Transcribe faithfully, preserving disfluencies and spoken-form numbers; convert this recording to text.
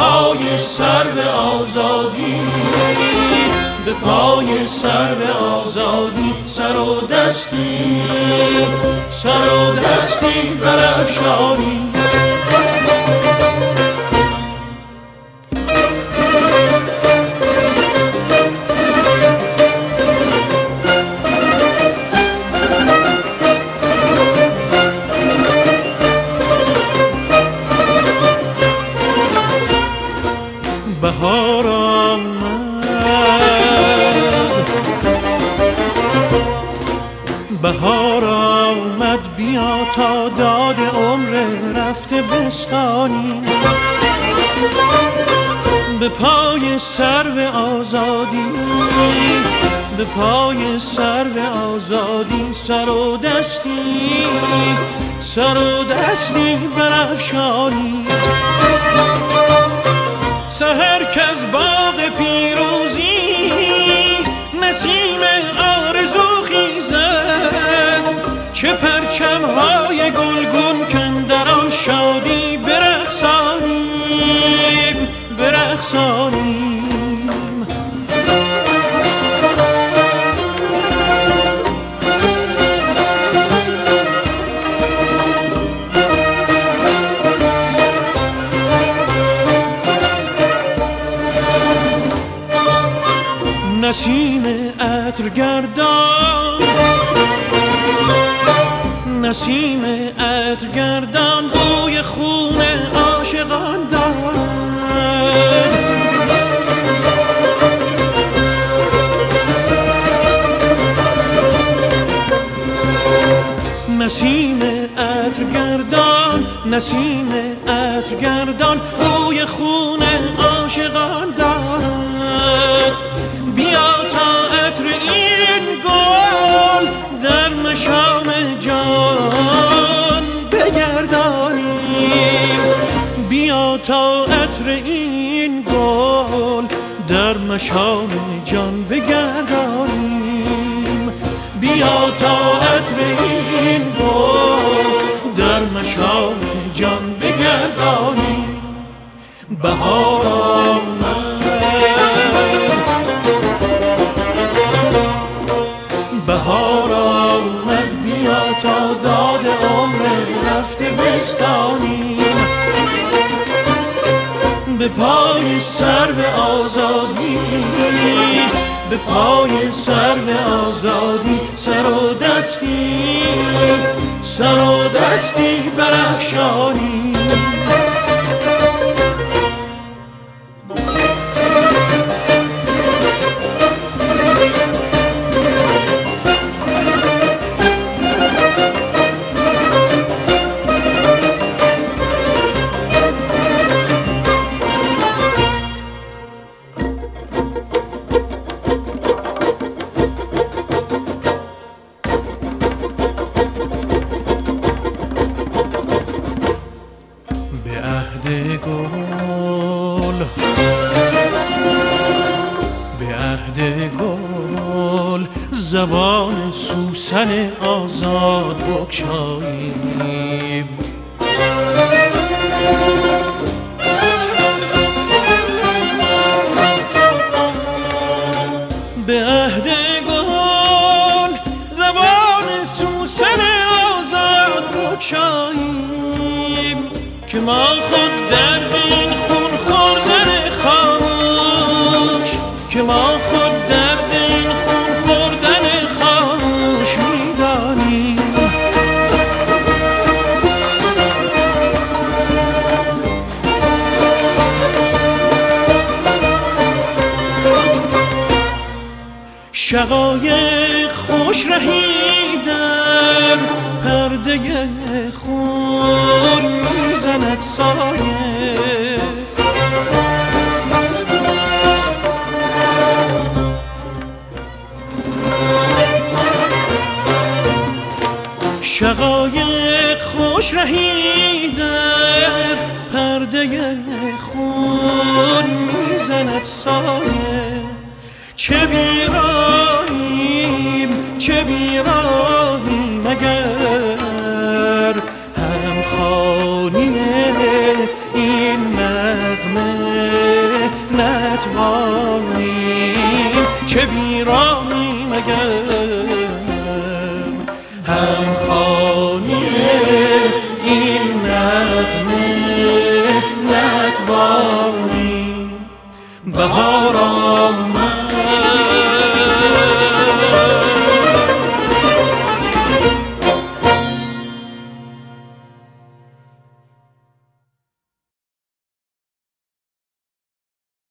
پای سرو آزادی، به پای سرو آزادی سر و دستی، سر و دستی برافشانی. بهار آمد، بهار آمد، بیا تا داد عمر رفته بستانی، به پای سرو آزادی، به پای سرو آزادی سر و دستی، سر و دستی برافشانی. سحر کز باغ پیروزی نسیم آرزو خیزد، چه پرچم‌های گلگون کاندر آن شادی برقصانیم، برقصانیم. نسیم عطرگردان، نسیم عطرگردان بوی خون عاشقان دارد، نسیم عطرگردان، نسیم عطرگردان بوی خون عاشقان دارد. بیا تا عطر این گل در مشام جان بگردانیم، بیا تا عطر این گل در مشام جان بگردانیم، بیا تا عطر این گل در مشام جان بگردانیم. بهار آمد، بهار آمد، بیا تا داد عمر رفته بستانیم، به پای سرو آزادی، به پای سرو آزادی سر و دستی، سر و دستی برافشانیم. زبان سوسن آزاد بگشاییم، به عهد گل زبان سوسن آزاد بگشاییم، که ما خود در این خون خوردن خاموش، که ما خود در این خون خوردن خاموش میدانیم. شقایق خوش رهی در پرده خون میزند سایه، شقایق خوش رهی در پرده خون میزند سایه. چه بیراهیم، چه بیراهیم اگر هم خوانی این نغمه داریم. بهار آمد